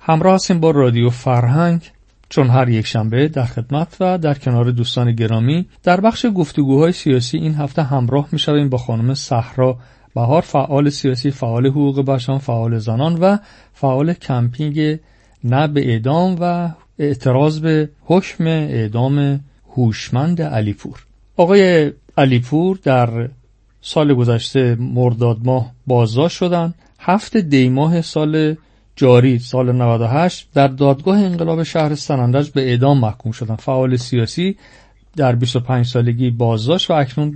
همراه هستیم با رادیو فرهنگ، چون هر یک شنبه در خدمت و در کنار دوستان گرامی در بخش گفتگوهای سیاسی این هفته همراه می‌شویم با خانم صحرا بهار، فعال سیاسی، فعال حقوق بشر، فعال زنان و فعال کمپینگ نه به اعدام و اعتراض به حکم اعدام هوشمند علیپور. آقای علیپور در سال گذشته مرداد ماه بازداشت شدند. 7 دی ماه سال جاری سال 98 در دادگاه انقلاب شهر سنندج به اعدام محکوم شدند. فعال سیاسی در 25 سالگی بازداشت و اکنون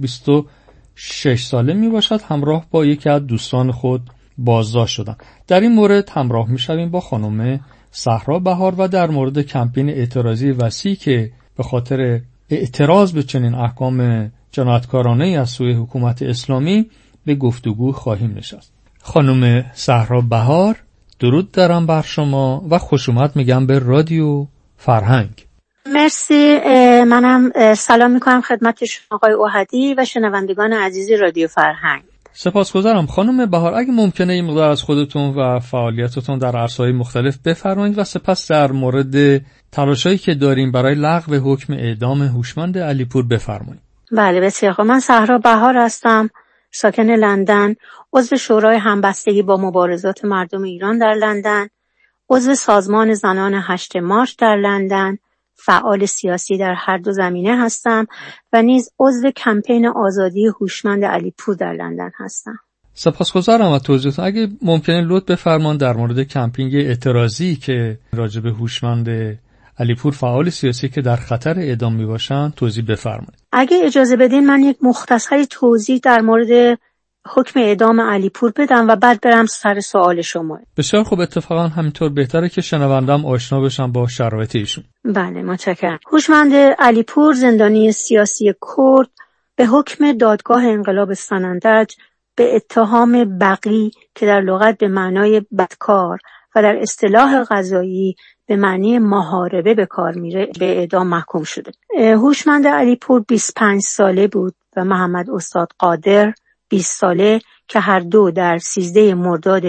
26 ساله می باشد. همراه با یکی از دوستان خود بازداشت شدند. در این مورد همراه می شویم با خانم صحرا بهار و در مورد کمپین اعتراضی وسیعی که به خاطر اعتراض به چنین احکام جنایتکارانه از سوی حکومت اسلامی به گفتگو خواهیم نشست. خانم صحرا بهار، درود دارم بر شما و خوش اومد میگم به رادیو فرهنگ. مرسی. منم سلام میکنم خدمت شما آقای اوحدی و شنوندگان عزیز رادیو فرهنگ. سپاسگزارم. خانم بهار، اگه ممکنه این مقدار از خودتون و فعالیتتون در عرصه‌های مختلف بفرمایید و سپس در مورد تلاشایی که داریم برای لغو حکم اعدام هوشمند علیپور بفرمایید. بله بسیار خوب. من صحرا بهار هستم، ساکن لندن، عضو شورای همبستگی با مبارزات مردم ایران در لندن، عضو سازمان زنان 8 مارچ در لندن، فعال سیاسی در هر دو زمینه هستم و نیز عضو کمپین آزادی هوشمند علیپور در لندن هستم. سپاسگزارم از توضیحتون. اگه ممکنه لطف بفرمایید در مورد کمپینگ اعتراضی که راجع به هوشمند علیپور، فعال سیاسی که در خطر اعدام میباشن، توضیح بفرمایید. اگه اجازه بدین من یک مختصری توضیح در مورد حکم اعدام علیپور بدم و بعد برم سر سوال شما. بسیار خوب، اتفاقا همینطور بهتره که شنوندم آشنا بشن با شرایط ایشون. بله متشکرم. هوشمند علیپور، زندانی سیاسی کرد، به حکم دادگاه انقلاب سنندج به اتهام بغی که در لغت به معنای بدکار و در اصطلاح قضایی به معنی محاربه به کار میره به اعدام محکوم شده. هوشمند علیپور 25 ساله بود و محمد استاد قادر 20 ساله که هر دو در 13 مرداد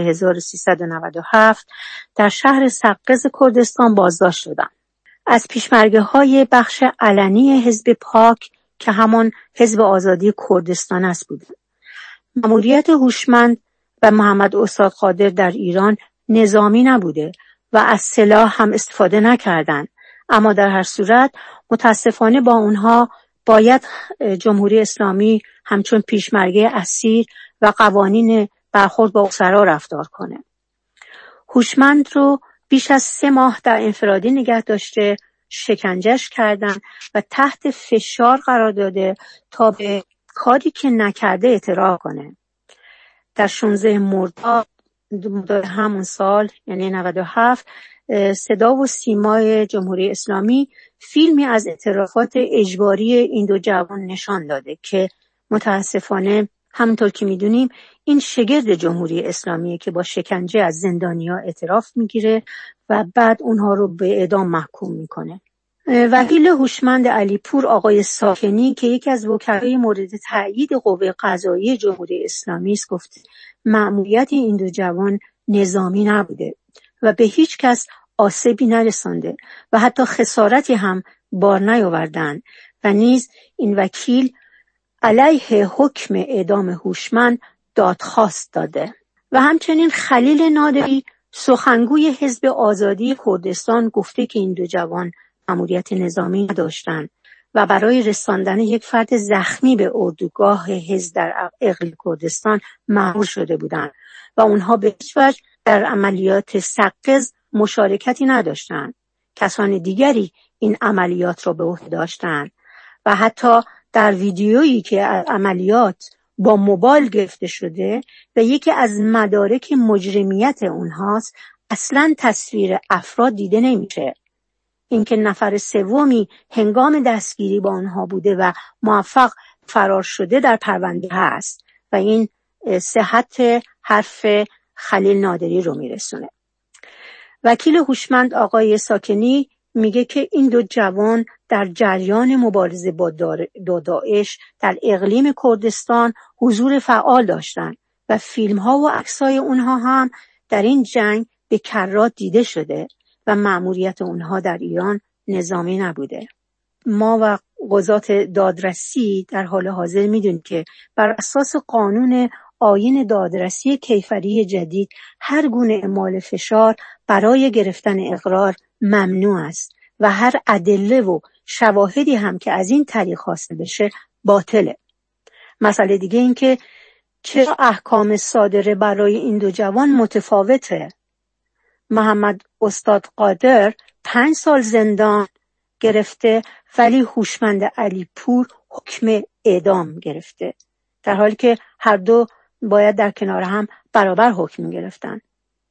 1397 در شهر سقز کردستان بازداشت شدند. از پیشمرگه‌های بخش علنی حزب پاک که همان حزب آزادی کردستان است بود. مأموریت هوشمند و محمد استاد قادر در ایران نظامی نبوده و از سلاح هم استفاده نکردند، اما در هر صورت متاسفانه با اونها باید جمهوری اسلامی همچون پیشمرگه اسیر و قوانین برخورد با اسرا رفتار کنه. هوشمند رو بیش از 3 ماه در انفرادی نگه داشته، شکنجهش کردن و تحت فشار قرار داده تا به کاری که نکرده اعتراف کنه. در 16 مرداد همون سال یعنی 97 صدا و سیمای جمهوری اسلامی فیلمی از اعترافات اجباری این دو جوان نشان داده که متاسفانه همونطور که میدونیم این شگرد جمهوری اسلامیه که با شکنجه از زندانیا اعتراف میگیره و بعد اونها رو به اعدام محکوم میکنه. وکیل هوشمند علیپور آقای ساکنی که یکی از وکلای مورد تأیید قوه قضاییه جمهوری اسلامی است گفت مأموریت این دو جوان نظامی نبوده و به هیچ کس آسیبی نرسانده و حتی خسارتی هم بار نیاوردند و نیز این وکیل علیه حکم اعدام هوشمند دادخواست داده. و همچنین خلیل نادری سخنگوی حزب آزادی کردستان گفته که این دو جوان مأموریت نظامی نداشتند و برای رساندن یک فرد زخمی به اردوگاه حزب در اقلیم کردستان مأمور شده بودند و اونها به هیچ وجه در عملیات سقز مشارکتی نداشتند. کسان دیگری این عملیات را به عهده داشتند و حتی در ویدیویی که از عملیات با موبایل گرفته شده و یکی از مدارک مجرمیت اونهاست اصلاً تصویر افراد دیده نمیشه. اینکه نفر سومی هنگام دستگیری با آنها بوده و موفق فرار شده در پرونده هست و این صحت حرف خلیل نادری رو میرسونه. وکیل هوشمند آقای ساکنی میگه که این دو جوان در جریان مبارزه با داعش در اقلیم کردستان حضور فعال داشتند و فیلم ها و عکسای اونها هم در این جنگ به کرات دیده شده و مأموریت اونها در ایران نظامی نبوده. ما و قضات دادرسی در حال حاضر میدونیم که بر اساس قانون آیین دادرسی کیفری جدید هر گونه اعمال فشار برای گرفتن اقرار ممنوع است و هر ادله و شواهدی هم که از این طریق حاصل بشه باطله. مسئله دیگه این که چرا احکام صادره برای این دو جوان متفاوته؟ محمد استاد قادر 5 سال زندان گرفته ولی هوشمند علیپور حکم اعدام گرفته، در حالی که هر دو باید در کنار هم برابر حکم گرفتن.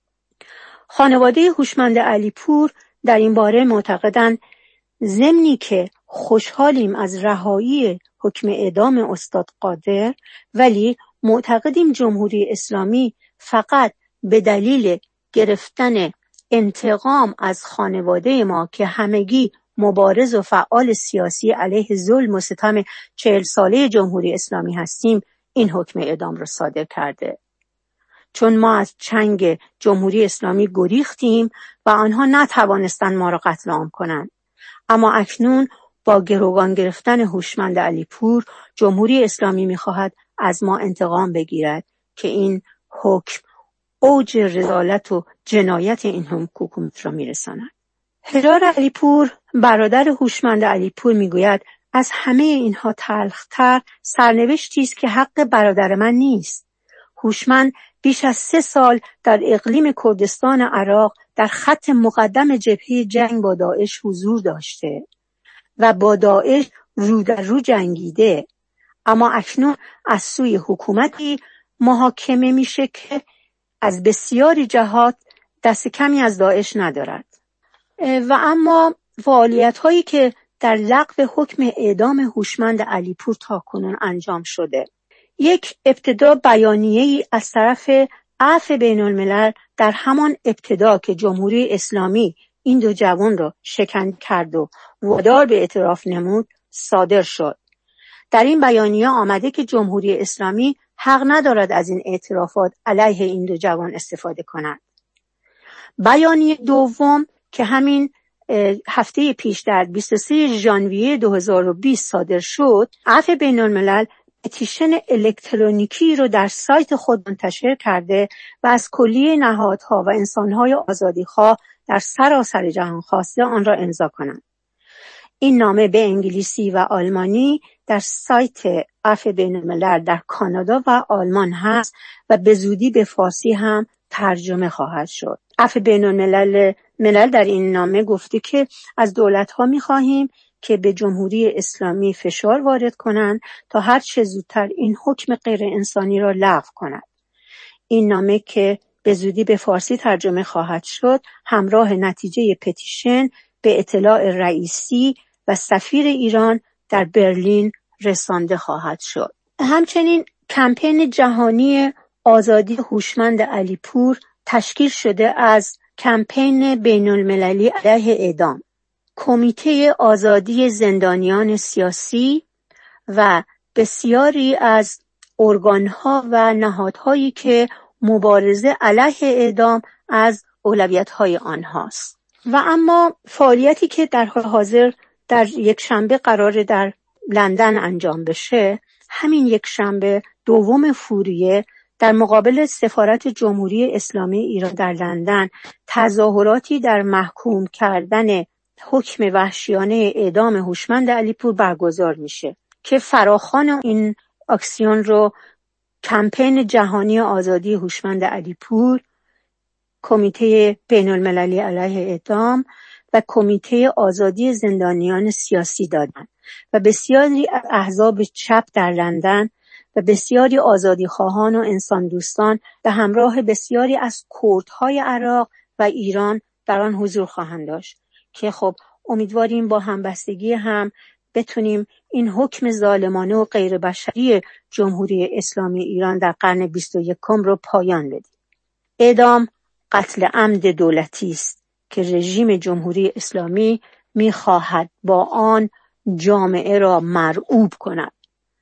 خانواده هوشمند علیپور در این باره معتقدند ضمنی که خوشحالیم از رهایی حکم اعدام استاد قادر، ولی معتقدیم جمهوری اسلامی فقط به دلیل گرفتن انتقام از خانواده ما که همگی مبارز و فعال سیاسی علیه ظلم و ستم 40 ساله جمهوری اسلامی هستیم این حکم اعدام را صادر کرده. چون ما از چنگ جمهوری اسلامی گریختیم و آنها نتوانستند ما را قتل عام کنند. اما اکنون با گروگان گرفتن هوشمند علیپور جمهوری اسلامی می‌خواهد از ما انتقام بگیرد که این حکم اوج رذالت و جنایت این حکومت را می‌رساند. هلال علیپور برادر هوشمند علیپور میگوید از همه اینها تلخ‌تر سرنوشتی است که حق برادر من نیست. هوشمند بیش از 3 سال در اقلیم کردستان عراق در خط مقدم جبهه جنگ با داعش حضور داشته و با داعش رو در رو جنگیده، اما اکنون از سوی حکومتی محاکمه میشه که از بسیاری جهات دست کمی از داعش ندارد. و اما فعالیت هایی که در لغو حکم اعدام هوشمند علیپور تاکنون انجام شده، یک ابتدا بیانیه‌ای از طرف عفو بین الملل در همان ابتدا که جمهوری اسلامی این دو جوان را شکنجه کرد و وادار به اعتراف نمود صادر شد. در این بیانیه آمده که جمهوری اسلامی حق ندارد از این اعترافات علیه این دو جوان استفاده کند. بیانیه دوم که همین هفته پیش در 23 ژانویه 2020 صادر شد، عفو بین الملل پتیشن الکترونیکی رو در سایت خود منتشر کرده و از کلیه نهادها و انسانهای آزادیخواه در سراسر جهان خواسته آن را امضا کنند. این نامه به انگلیسی و آلمانی در سایت عفو بین الملل در کانادا و آلمان هست و به زودی به فارسی هم ترجمه خواهد شد. عفو بین الملل در این نامه گفته که از دولت‌ها می‌خواهیم که به جمهوری اسلامی فشار وارد کنند تا هر چه زودتر این حکم غیر انسانی را لغو کند. این نامه که به زودی به فارسی ترجمه خواهد شد همراه نتیجه پتیشن به اطلاع رئیسی و سفیر ایران در برلین رسانده خواهد شد. همچنین کمپین جهانی آزادی هوشمند علیپور تشکیل شده از کمپین بین المللی علیه اعدام، کمیته آزادی زندانیان سیاسی و بسیاری از ارگان‌ها و نهادهایی که مبارزه علیه اعدام از اولویت‌های آنهاست. و اما فعالیتی که در حال حاضر در یک شنبه قراره در لندن انجام بشه، همین یک شنبه 2 فوریه در مقابل سفارت جمهوری اسلامی ایران در لندن تظاهراتی در محکوم کردن حکم وحشیانه اعدام هوشمند علیپور برگزار میشه که فراخوان این اکسیون رو کمپین جهانی آزادی هوشمند علیپور، کمیته بین المللی علیه اعدام و کمیته آزادی زندانیان سیاسی دادن و بسیاری احزاب چپ در لندن و بسیاری آزادیخواهان و انسان دوستان به همراه بسیاری از کردهای عراق و ایران در آن حضور خواهند داشت که خب امیدواریم با همبستگی هم بتونیم این حکم ظالمانه و غیر بشری جمهوری اسلامی ایران در قرن 21 رو پایان بدیم. اعدام قتل عمد دولتی است که رژیم جمهوری اسلامی می‌خواهد با آن جامعه را مرعوب کند.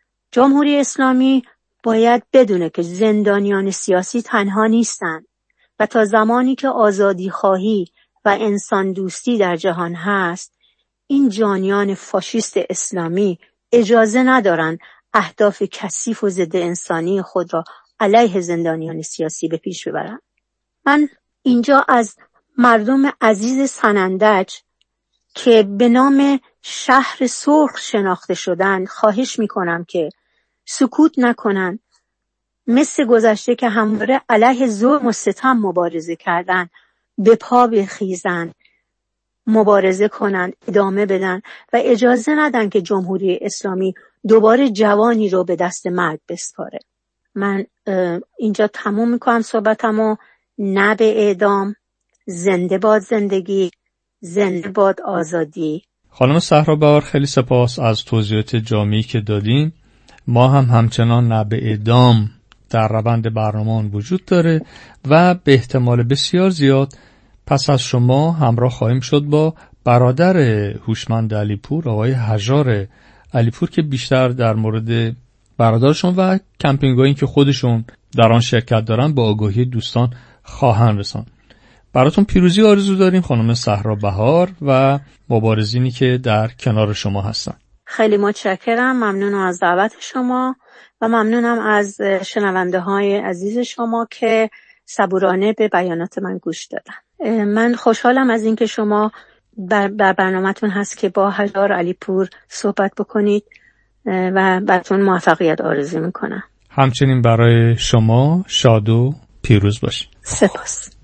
جمهوری اسلامی باید بدونه که زندانیان سیاسی تنها نیستند و تا زمانی که آزادی خواهی و انسان دوستی در جهان هست، این جانیان فاشیست اسلامی اجازه ندارن اهداف کثیف و ضد انسانی خود را علیه زندانیان سیاسی به پیش ببرن. من اینجا از مردم عزیز سنندج که به نام شهر سرخ شناخته شدن خواهش میکنم که سکوت نکنن، مثل گذشته که همواره علیه ظلم و ستم مبارزه کردن به پا بخیزن، مبارزه کنن، ادامه بدن و اجازه ندن که جمهوری اسلامی دوباره جوانی رو به دست مرگ بسپاره. من اینجا تموم میکنم صحبتمو. نه به اعدام، زنده باد زندگی، زنده باد آزادی. خانم صحرا بهار، خیلی سپاس از توضیحات جامعی که دادین. ما هم همچنان نه به اعدام در روند برنامه وجود داره و به احتمال بسیار زیاد پس از شما همراه خواهیم شد با برادر هوشمند علیپور، آقای هژار علیپور، که بیشتر در مورد برادرشون و کمپینگایی که خودشون در آن شرکت دارن با آگاهی دوستان خواهند رساند. براتون پیروزی آرزو داریم خانم صحرا بهار و مبارزینی که در کنار شما هستن. خیلی متشکرم، ممنونم از دعوت شما و ممنونم از شنونده های عزیز شما که صبورانه به بیانات من گوش دادن. من خوشحالم از اینکه شما در برنامه‌تون هست که با هژار علیپور صحبت بکنید و براتون موفقیت آرزو میکنم. همچنین برای شما شاد و پیروز باشید. سپاس.